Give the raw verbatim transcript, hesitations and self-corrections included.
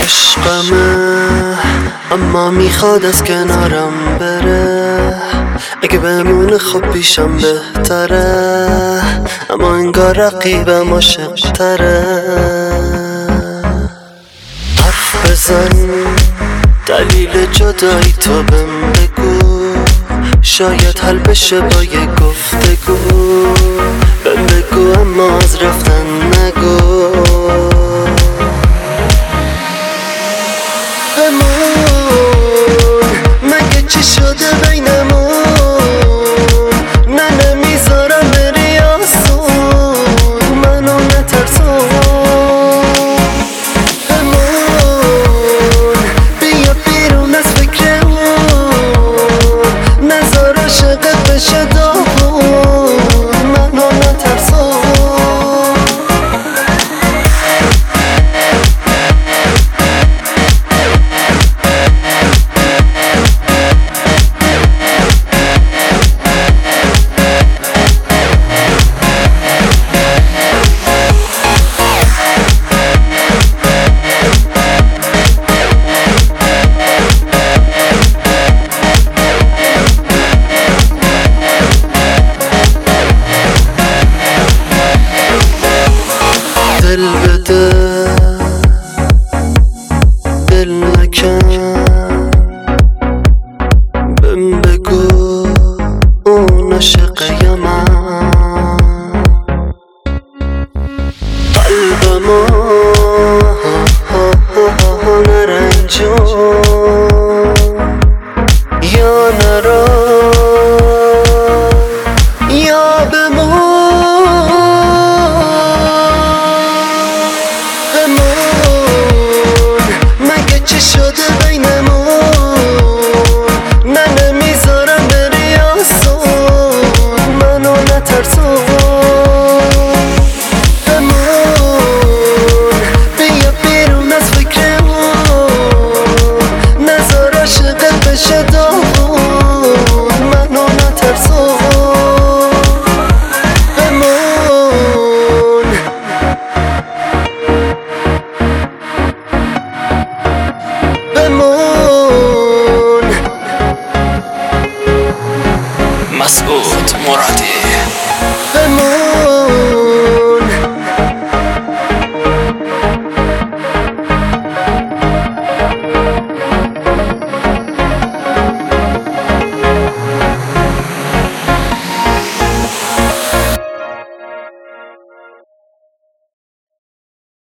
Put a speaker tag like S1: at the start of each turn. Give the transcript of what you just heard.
S1: عشقمه اما میخواد از کنارم بره، اگه بمونه خب پیشم بهتره، اما انگار رقیبم عاشق‌تره. حرف بزن دلیل جدایی تو بهم بگو، شاید حل بشه با یه گفتگو. بهم بگو اما از رفتن نگو. همون مگه چی شده بینمون؟ نه نمیذارم بری آسون، منو نترسون. همون بیا بیرون از فکرمون، نذار عاشقت بشه داغون، منو نترسون. دل بده دل نکن، بهم بگو اون عاشقه یا من. قلبمو نرنجون یا نرا یا بمون. چی شده بینمون؟ نه نمیذارم بری آسون، منو نترسون. همون بیا بیرون از فکرمون، نذار عاشقت بشه داغون، منو نترسون. همون بمون.
S2: مسعود مرادی.
S1: بمون.